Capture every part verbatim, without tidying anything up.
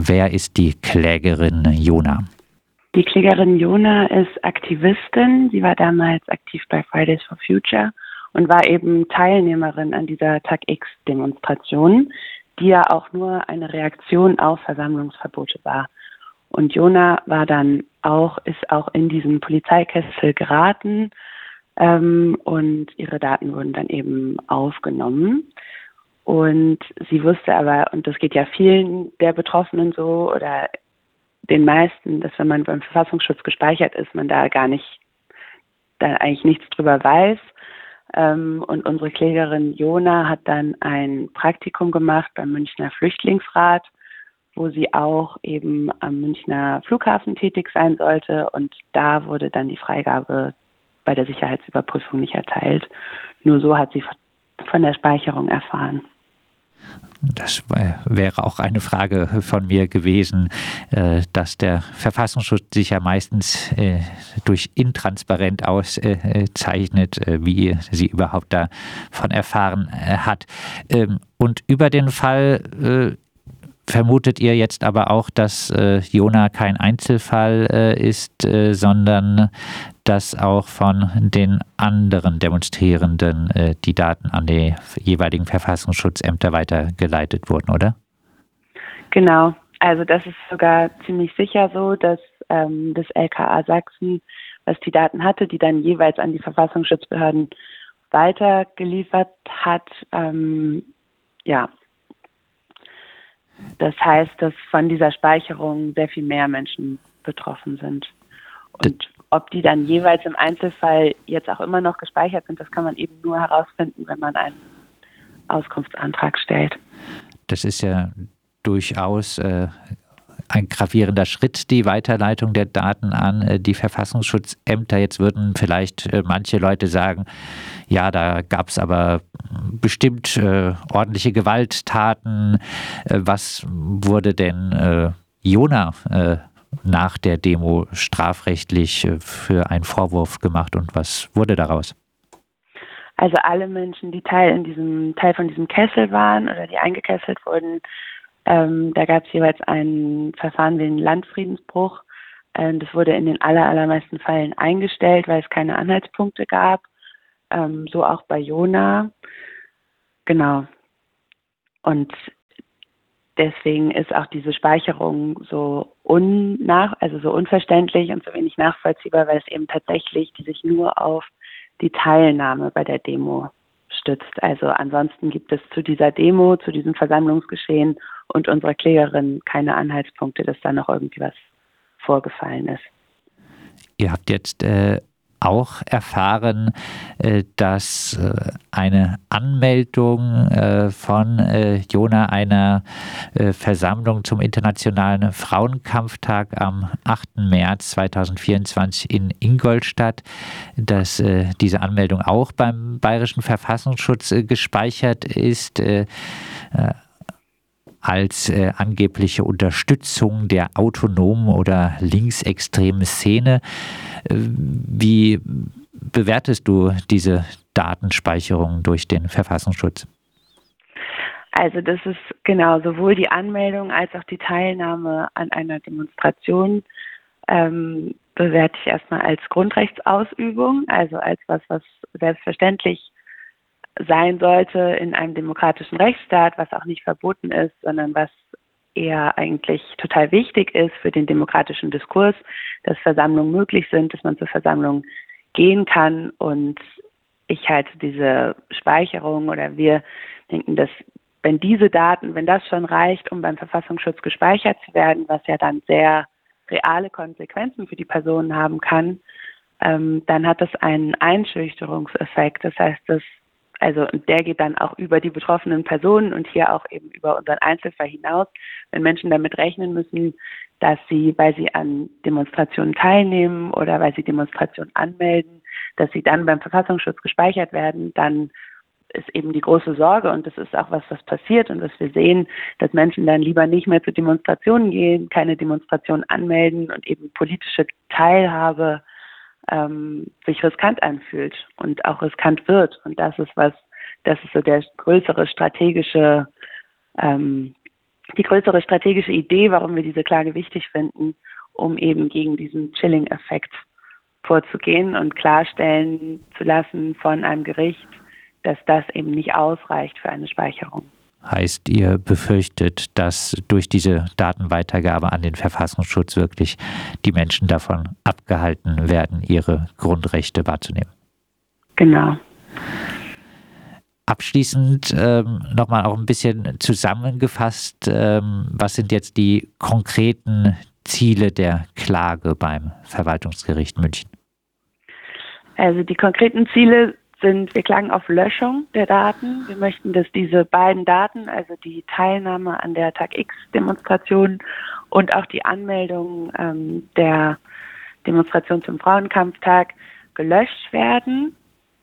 Wer ist die Klägerin Jona? Die Klägerin Jona ist Aktivistin. Sie war damals aktiv bei Fridays for Future und war eben Teilnehmerin an dieser Tag X-Demonstration, die ja auch nur eine Reaktion auf Versammlungsverbote war. Und Jona war dann auch, ist auch in diesen Polizeikessel geraten ähm, und ihre Daten wurden dann eben aufgenommen. Und sie wusste aber, und das geht ja vielen der Betroffenen so oder den meisten, dass wenn man beim Verfassungsschutz gespeichert ist, man da gar nicht, da eigentlich nichts drüber weiß. Ähm, und unsere Klägerin Jona hat dann ein Praktikum gemacht beim Münchner Flüchtlingsrat, wo sie auch eben am Münchner Flughafen tätig sein sollte. Und da wurde dann die Freigabe bei der Sicherheitsüberprüfung nicht erteilt. Nur so hat sie von der Speicherung erfahren. Das wäre auch eine Frage von mir gewesen, dass der Verfassungsschutz sich ja meistens durch intransparent auszeichnet, wie sie überhaupt davon erfahren hat. Und über den Fall vermutet ihr jetzt aber auch, dass äh, Jona kein Einzelfall äh, ist, äh, sondern dass auch von den anderen Demonstrierenden äh, die Daten an die jeweiligen Verfassungsschutzämter weitergeleitet wurden, oder? Genau, also das ist sogar ziemlich sicher so, dass ähm, das L K A Sachsen, was die Daten hatte, die dann jeweils an die Verfassungsschutzbehörden weitergeliefert hat, ähm, ja, das heißt, dass von dieser Speicherung sehr viel mehr Menschen betroffen sind. Und ob die dann jeweils im Einzelfall jetzt auch immer noch gespeichert sind, das kann man eben nur herausfinden, wenn man einen Auskunftsantrag stellt. Das ist ja durchaus äh, ein gravierender Schritt, die Weiterleitung der Daten an äh, die Verfassungsschutzämter. Jetzt würden vielleicht äh, manche Leute sagen, ja, da gab es aber bestimmt äh, ordentliche Gewalttaten. Äh, was wurde denn äh, Jona äh, nach der Demo strafrechtlich äh, für einen Vorwurf gemacht und was wurde daraus? Also alle Menschen, die Teil in diesem Teil von diesem Kessel waren oder die eingekesselt wurden, ähm, da gab es jeweils ein Verfahren wie einen Landfriedensbruch. Ähm, das wurde in den aller, allermeisten Fällen eingestellt, weil es keine Anhaltspunkte gab. Ähm, so auch bei Jona. Genau. Und deswegen ist auch diese Speicherung so unnach, also so unverständlich und so wenig nachvollziehbar, weil es eben tatsächlich die sich nur auf die Teilnahme bei der Demo stützt. Also ansonsten gibt es zu dieser Demo, zu diesem Versammlungsgeschehen und unserer Klägerin keine Anhaltspunkte, dass da noch irgendwie was vorgefallen ist. Ihr habt jetzt äh auch erfahren, dass eine Anmeldung von Jona einer Versammlung zum Internationalen Frauenkampftag am achten März zweitausendvierundzwanzig in Ingolstadt, dass diese Anmeldung auch beim Bayerischen Verfassungsschutz gespeichert ist, als äh, angebliche Unterstützung der autonomen oder linksextremen Szene. Äh, wie bewertest du diese Datenspeicherung durch den Verfassungsschutz? Also das ist genau sowohl die Anmeldung als auch die Teilnahme an einer Demonstration ähm, bewerte ich erstmal als Grundrechtsausübung, also als was, was selbstverständlich sein sollte in einem demokratischen Rechtsstaat, was auch nicht verboten ist, sondern was eher eigentlich total wichtig ist für den demokratischen Diskurs, dass Versammlungen möglich sind, dass man zur Versammlung gehen kann. Und ich halte diese Speicherung oder wir denken, dass wenn diese Daten, wenn das schon reicht, um beim Verfassungsschutz gespeichert zu werden, was ja dann sehr reale Konsequenzen für die Personen haben kann, ähm, dann hat das einen Einschüchterungseffekt. Das heißt, dass Also der geht dann auch über die betroffenen Personen und hier auch eben über unseren Einzelfall hinaus, wenn Menschen damit rechnen müssen, dass sie, weil sie an Demonstrationen teilnehmen oder weil sie Demonstrationen anmelden, dass sie dann beim Verfassungsschutz gespeichert werden, dann ist eben die große Sorge und das ist auch was, was passiert und was wir sehen, dass Menschen dann lieber nicht mehr zu Demonstrationen gehen, keine Demonstrationen anmelden und eben politische Teilhabe Ähm, sich riskant anfühlt und auch riskant wird. Und das ist was, das ist so der größere strategische ähm, die größere strategische Idee, warum wir diese Klage wichtig finden, um eben gegen diesen Chilling-Effekt vorzugehen und klarstellen zu lassen von einem Gericht, dass das eben nicht ausreicht für eine Speicherung. Heißt, ihr befürchtet, dass durch diese Datenweitergabe an den Verfassungsschutz wirklich die Menschen davon abgehalten werden, ihre Grundrechte wahrzunehmen? Genau. Abschließend ähm, nochmal auch ein bisschen zusammengefasst, ähm, was sind jetzt die konkreten Ziele der Klage beim Verwaltungsgericht München? Also die konkreten Ziele sind, wir klagen auf Löschung der Daten. Wir möchten, dass diese beiden Daten, also die Teilnahme an der Tag X-Demonstration und auch die Anmeldung ähm, der Demonstration zum Frauenkampftag gelöscht werden.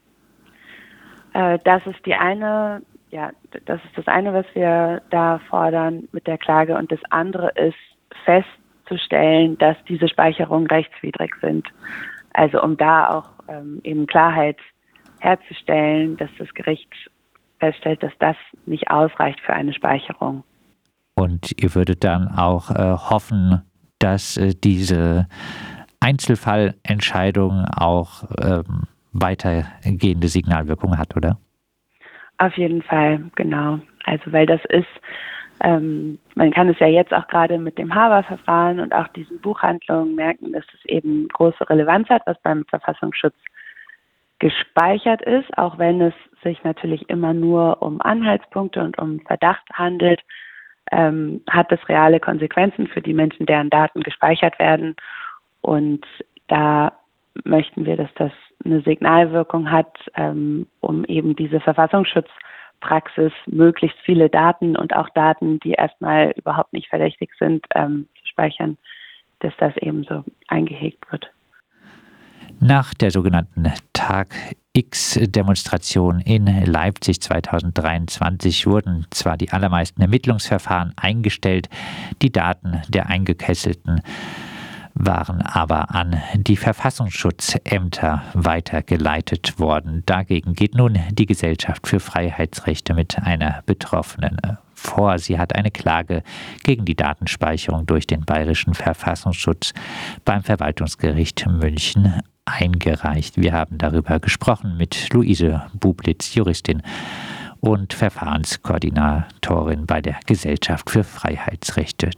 Äh, das ist die eine, ja, das ist das eine, was wir da fordern mit der Klage. Und das andere ist festzustellen, dass diese Speicherungen rechtswidrig sind. Also um da auch ähm, eben Klarheit herzustellen, dass das Gericht feststellt, dass das nicht ausreicht für eine Speicherung. Und ihr würdet dann auch äh, hoffen, dass äh, diese Einzelfallentscheidung auch ähm, weitergehende Signalwirkung hat, oder? Auf jeden Fall, genau. Also weil das ist, ähm, man kann es ja jetzt auch gerade mit dem Haber-Verfahren und auch diesen Buchhandlungen merken, dass es eben große Relevanz hat, was beim Verfassungsschutz gespeichert ist, auch wenn es sich natürlich immer nur um Anhaltspunkte und um Verdacht handelt, ähm, hat es reale Konsequenzen für die Menschen, deren Daten gespeichert werden. Und da möchten wir, dass das eine Signalwirkung hat, ähm, um eben diese Verfassungsschutzpraxis, möglichst viele Daten und auch Daten, die erstmal überhaupt nicht verdächtig sind, ähm, zu speichern, dass das eben so eingehegt wird. Nach der sogenannten Tag X-Demonstration in Leipzig zweitausenddreiundzwanzig wurden zwar die allermeisten Ermittlungsverfahren eingestellt, die Daten der Eingekesselten waren aber an die Verfassungsschutzämter weitergeleitet worden. Dagegen geht nun die Gesellschaft für Freiheitsrechte mit einer Betroffenen vor. Sie hat eine Klage gegen die Datenspeicherung durch den Bayerischen Verfassungsschutz beim Verwaltungsgericht München eingereicht. Wir haben darüber gesprochen mit Luise Bublitz, Juristin und Verfahrenskoordinatorin bei der Gesellschaft für Freiheitsrechte.